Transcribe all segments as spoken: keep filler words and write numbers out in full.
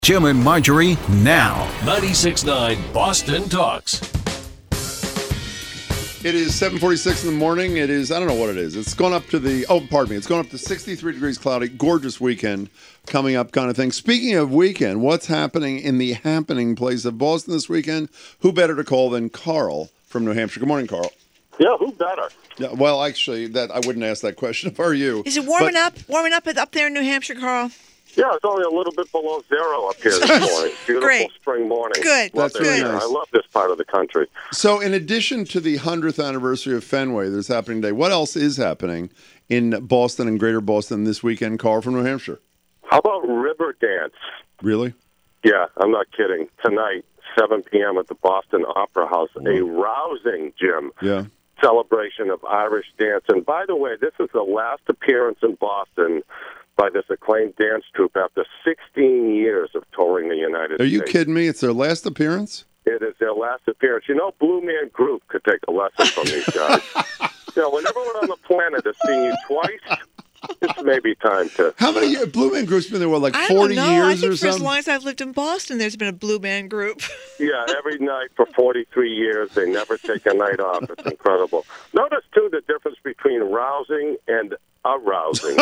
Jim and Marjorie now. ninety-six point nine Boston Talks. It is seven forty-six in the morning. It is, I don't know what it is. It's gone up to the, oh, pardon me. It's gone up to sixty-three degrees cloudy, gorgeous weekend coming up kind of thing. Speaking of weekend, what's happening in the happening place of Boston this weekend? Who better to call than Carl from New Hampshire? Good morning, Carl. Yeah, who better? Yeah, well, actually, that I wouldn't ask that question if I were you. Is it warming But- up? Warming up up there in New Hampshire, Carl? Yeah, it's only a little bit below zero up here this morning. Beautiful Great. spring morning. Good. Love That's it really here. nice. I love this part of the country. So in addition to the hundredth anniversary of Fenway that's happening today, what else is happening in Boston and Greater Boston this weekend, Carl from New Hampshire? How about River Dance? Really? Yeah, I'm not kidding. Tonight, seven p.m. at the Boston Opera House, a rousing, Jim, Yeah. celebration of Irish dance. And by the way, this is the last appearance in Boston by this acclaimed dance troupe after sixteen years of touring the United Are States. you kidding me? It's their last appearance? It is their last appearance. You know, Blue Man Group could take a lesson from these guys. You know, when everyone on the planet has seen you twice, it's maybe time to... How many years? Blue Man Group's been there, what, like I forty don't know. years I think or for something? as long as I've lived in Boston, there's been a Blue Man Group. Yeah, every night for forty-three years, they never take a night off. It's incredible. Notice, too, the difference between rousing and arousing.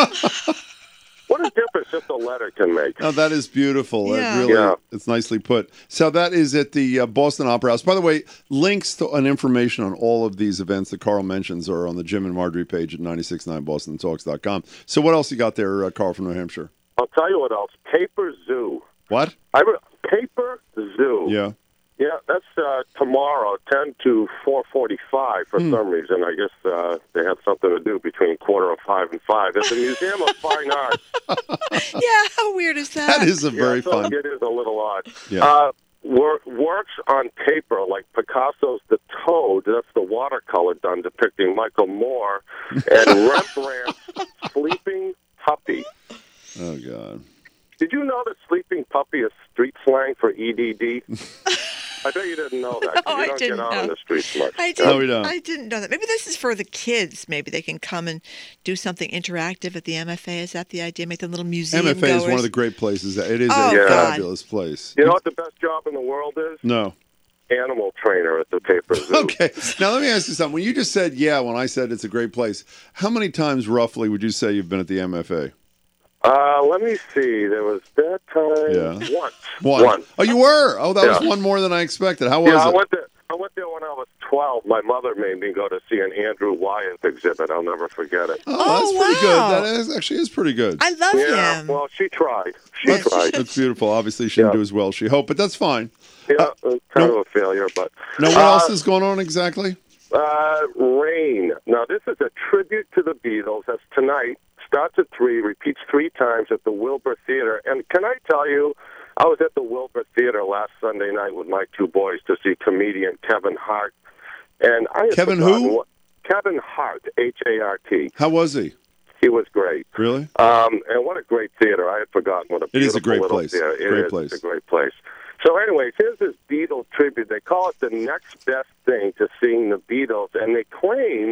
What a difference just a letter can make. Oh, that is beautiful. Yeah. It really, Yeah. It's nicely put. So that is at the uh, Boston Opera House. By the way, links to and information on all of these events that Carl mentions are on the Jim and Marjorie page at nine six nine boston talks dot com. So what else you got there, uh, Carl from New Hampshire? I'll tell you what else. Paper Zoo. What? I re- Paper Zoo. Yeah. Yeah, that's uh, tomorrow, ten to four forty-five for Hmm. some reason. I guess uh, they have something to do between quarter of five and five. At the Museum of Fine Arts. Yeah, how weird is that? That is a very yeah, so fun. It is a little odd. Yeah. Uh, wor- works on paper, like Picasso's The Toad, that's the watercolor done depicting Michael Moore, and Rembrandt's Sleeping Puppy. Oh, God. Did you know that Sleeping Puppy is street slang for E D D? I bet you didn't know that. 'cause No, you I don't didn't get out know. on the streets much. I No, didn't, we don't. I didn't know that. Maybe this is for the kids. Maybe they can come and do something interactive at the M F A. Is that the idea? Make them little museum M F A is one goers? of the great places. It is Oh, a God. fabulous place. You know what the best job in the world is? No. Animal trainer at the Paper Zoo. Okay. Now, let me ask you something. When you just said, yeah, when I said it's a great place, how many times roughly would you say you've been at the M F A? Uh, let me see. There was that time Yeah. once. One. Once. Oh, you were? Oh, that was Yeah. one more than I expected. How was Yeah, I it? went there. I went there when I was twelve. My mother made me go to see an Andrew Wyeth exhibit. I'll never forget it. Oh, Oh, that's pretty wow. good. That is, actually is pretty good. I love yeah, him. well, she tried. She That's, tried. that's beautiful. Obviously, she didn't Yeah. do as well as she hoped, but that's fine. Yeah, Uh, it was kind no- of a failure, but Now, what Uh, else is going on exactly? Uh, Rain. Now, this is a tribute to the Beatles. That's tonight. Starts at three, repeats three times at the Wilbur Theater. And can I tell you, I was at the Wilbur Theater last Sunday night with my two boys to see comedian Kevin Hart. And I had Kevin forgotten who? What, Kevin Hart, H A R T. How was he? He was great. Really? Um, and what a great theater. I had forgotten what a It is beautiful a great little place. theater. It Great is. place. It's a great place. So anyways, here's this Beatles tribute. They call it the next best thing to seeing the Beatles, and they claim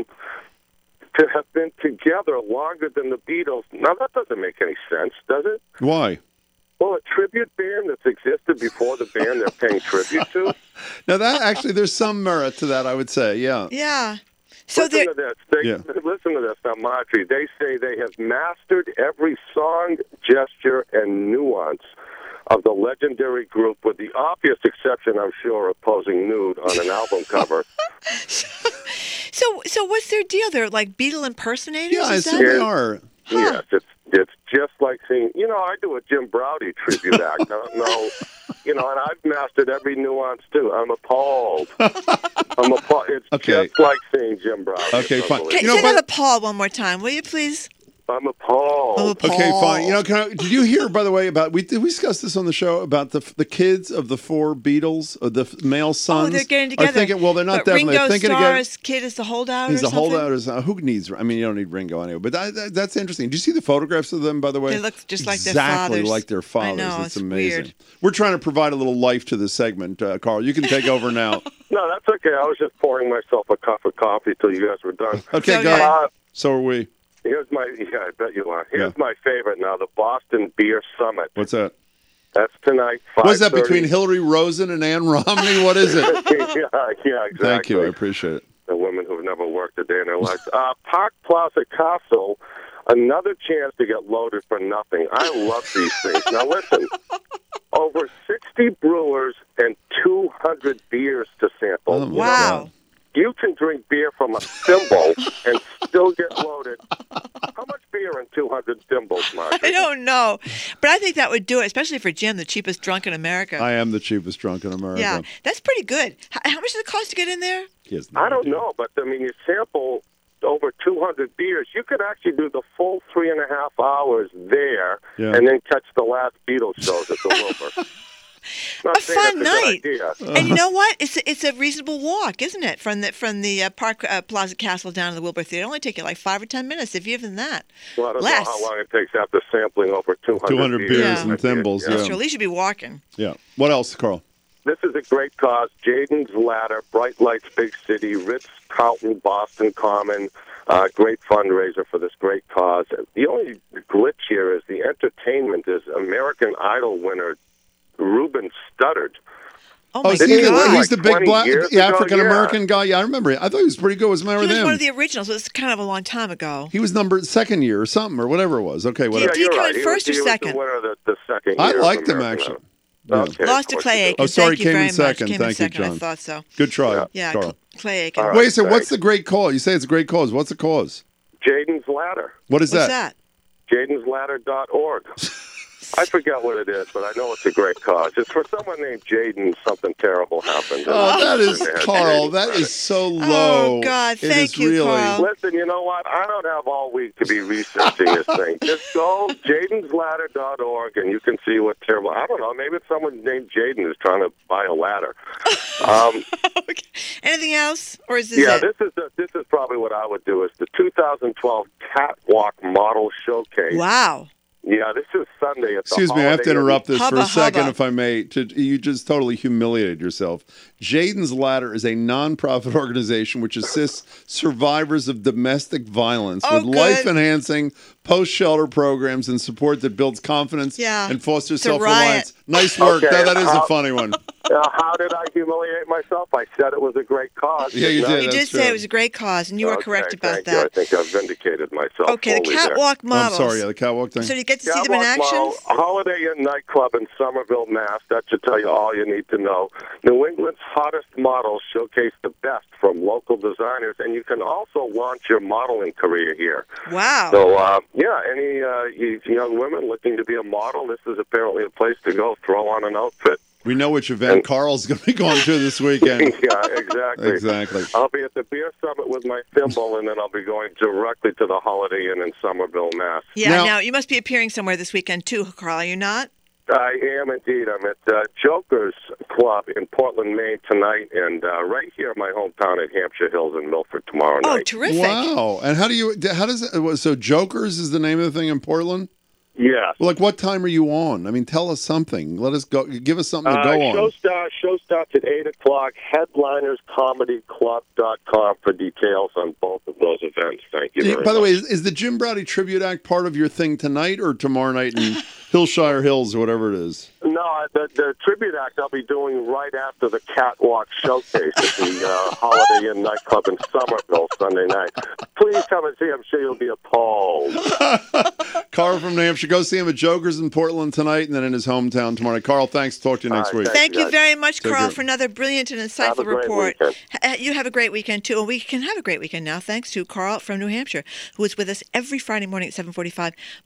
to have been together longer than the Beatles. Now, that doesn't make any sense, does it? Why? Well, a tribute band that's existed before the band they're paying tribute to? Now, that actually, there's some merit to that, I would say. Yeah. Yeah. So listen there. to this. They, Yeah. Listen to this now, Marjorie. They say they have mastered every song, gesture, and nuance of the legendary group, with the obvious exception, I'm sure, of posing nude on an album cover. So so what's their deal? They're like Beatle impersonators. Yeah, I is assume that? they are. Yes, it's it's just like seeing. You know, I do a Jim Browdy tribute act. No, no, you know, and I've mastered every nuance too. I'm appalled. I'm appalled. It's Okay. just like seeing Jim Browdy. Okay, It's fine. unbelievable. Can, You know, say but- that to Paul one more time, will you please? I'm appalled. I'm Okay, appalled. fine. You know, can I, did you hear, by the way, about we did we discuss this on the show about the the kids of the four Beatles, or the f- male sons? Oh, they're getting together. Are thinking, well, they're not but definitely Ringo thinking Starr's again. kid is the holdout. He's or a something? holdout. Or something. Who needs? I mean, you don't need Ringo anyway. But that, that, that's interesting. Do you see the photographs of them? By the way, They look just like their exactly fathers. like their I fathers. know, it's it's amazing. weird. We're trying to provide a little life to this segment, uh, Carl. You can take over now. No, that's okay. I was just pouring myself a cup of coffee till you guys were done. Okay, So go ahead. Uh, So are we. here's my. Yeah, I bet you are. Here's Yeah. my favorite now: the Boston Beer Summit. What's that? That's tonight. Was that between Hillary Rosen and Ann Romney? What is it? yeah, yeah, exactly. Thank you. I appreciate it. The women who've never worked a day in their lives. Uh, Park Plaza Castle, another chance to get loaded for nothing. I love these things. Now listen, over sixty brewers and two hundred beers to sample. Oh, my Wow. God. You can drink beer from a thimble and still get loaded. How much beer in two hundred thimbles, Mark? I don't know, but I think that would do it, especially for Jim, the cheapest drunk in America. I am the cheapest drunk in America. Yeah, that's pretty good. How, how much does it cost to get in there? He has no I don't idea. know, but I mean, you sample over two hundred beers. You could actually do the full three and a half hours there, Yeah. and then catch the last Beatles shows at the Wilbur. Not A saying fun that's a night. good idea. And you know what? It's a, it's a reasonable walk, isn't it? From the from the uh, Park uh, Plaza Castle down to the Wilbur Theater. It only take you like five or ten minutes, if even that. Well, I don't Less. know how long it takes after sampling over two hundred, two hundred beers Yeah. and thimbles. Yeah. Yeah. So at least you'd be walking. yeah. What else, Carl? This is a great cause. Jaden's Ladder, Bright Lights, Big City, Ritz Carlton, Boston Common. Uh, great fundraiser for this great cause. The only glitch here is the entertainment is American Idol winner Ruben Studdard. Oh, Oh, my is he Didn't the, he win God. he's the like big twenty black years ago? African American guy. Yeah, I remember it. I thought he was pretty good. Was remember He was him? one of the originals. It was kind of a long time ago. He was number second year or something or whatever it was. Okay, whatever. Did he you're come right. in He first was, or he second? Was the winner of the, the second I year of liked him American actually. Idol. Yeah. Okay, of Lost to course Clay you do. Aiken. Oh, sorry, Thank you came in very second. much. Came Thank in you, second. John. I thought so. Good try, Yeah. Yeah, Carl. Cl- Clay Aiken. All right. Wait a second. What's thanks. the great cause? You say it's a great cause. What's the cause? Jaden's Ladder. What is What's that? that? Jadens Ladder dot org. I forget what it is, but I know it's a great cause. It's for someone named Jaden. Something terrible happened. Oh, that is And they had Carl. Jaden's That Ladder. is so low. Oh, God, It thank is you, really, Carl. Listen, you know what? I don't have all week to be researching this thing. Just go Jadens Ladder dot org and you can see what terrible. I don't know. Maybe it's someone named Jaden who's trying to buy a ladder. Um, Okay. Anything else, or is this yeah, it? this is the, this is probably what I would do. Is the two thousand twelve Catwalk Model Showcase. Wow. Yeah, this is Sunday at the Excuse me, I have to Holiday Inn. interrupt this for Hubba a second, hubba. if I may. To, you just totally humiliated yourself. Jaden's Ladder is a nonprofit organization which assists survivors of domestic violence Oh, with good. life-enhancing post-shelter programs and support that builds confidence Yeah. and fosters It's a self-reliance. Nice work. Okay, That, that is a how- funny one. Uh, how did I humiliate myself? I said it was a great cause. Yeah, you didn't I? did. You That's did say true. it was a great cause, and you were Okay, correct about thank that. You. I think I've vindicated myself. Okay, the fully there. catwalk I'm models. sorry, yeah, the catwalk thing. So you get to see them in Catwalk action? Model, Holiday Inn nightclub in Somerville, Mass. That should tell you all you need to know. New England's hottest models showcase the best from local designers, and you can also launch your modeling career here. Wow. So, uh, yeah, any uh, you young women looking to be a model, this is apparently a place to go. Throw on an outfit. We know which event Carl's going to be going to this weekend. Yeah, exactly. Exactly. I'll be at the Beer Summit with my thimble, and then I'll be going directly to the Holiday Inn in Somerville, Mass. Yeah, Now- now, you must be appearing somewhere this weekend too, Carl, are you not? I am indeed. I'm at uh, Joker's Club in Portland, Maine tonight, and uh, right here in my hometown at Hampshire Hills in Milford tomorrow Oh, night. terrific. Wow. And how do you, how does it, so Jokers is the name of the thing in Portland? Yes. Well, like, what time are you on? I mean, tell us something. Let us go. Give us something to Uh, go show on. starts show starts at eight o'clock. Headliners Comedy Club dot com for details on both of those events. Thank you. Hey, Very By the much. way, is, is the Jim Browdy Tribute Act part of your thing tonight or tomorrow night in Hillshire Hills or whatever it is? No, the, the tribute act I'll be doing right after the Catwalk Showcase at the uh, Holiday Inn nightclub in Somerville Sunday night. Please come and see. I'm sure you'll be appalled. Carl from New Hampshire. Go see him at Jokers in Portland tonight and then in his hometown tomorrow. Carl, thanks. Talk to you next All right, week. Thank you guys. very much, Take Carl, care. for another brilliant and Have insightful a great report. weekend. Ha- You have a great weekend, too. And we can have a great weekend now, thanks to Carl from New Hampshire, who is with us every Friday morning at seven forty-five.